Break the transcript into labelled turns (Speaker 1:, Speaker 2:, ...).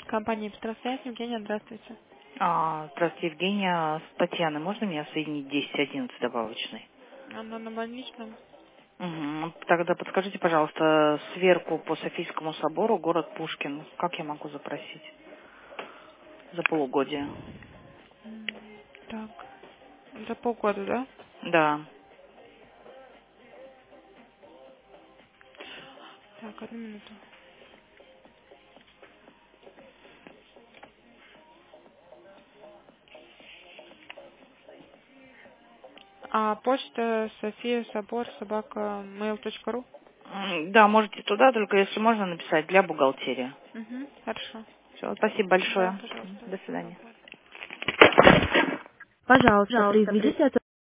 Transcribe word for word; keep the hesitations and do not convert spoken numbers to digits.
Speaker 1: Компания «Петросвязь», Евгения, здравствуйте.
Speaker 2: А, здравствуйте, Евгения. С Татьяной можно меня соединить десять одиннадцать добавочной?
Speaker 1: Она на больничном.
Speaker 2: Угу. Тогда подскажите, пожалуйста, сверку по Софийскому собору, город Пушкин. Как я могу запросить за полугодие?
Speaker 1: М, Так, за полгода, да?
Speaker 2: Да.
Speaker 1: Так, одну минуту. А почта София Собор собака mail точка ру.
Speaker 2: М, Да, можете туда, только если можно написать для бухгалтерии.
Speaker 1: Угу, хорошо.
Speaker 2: Все, спасибо
Speaker 1: Да,
Speaker 2: большое.
Speaker 1: пожалуйста.
Speaker 2: До свидания.
Speaker 1: Ага.
Speaker 3: Пожалуйста, произведите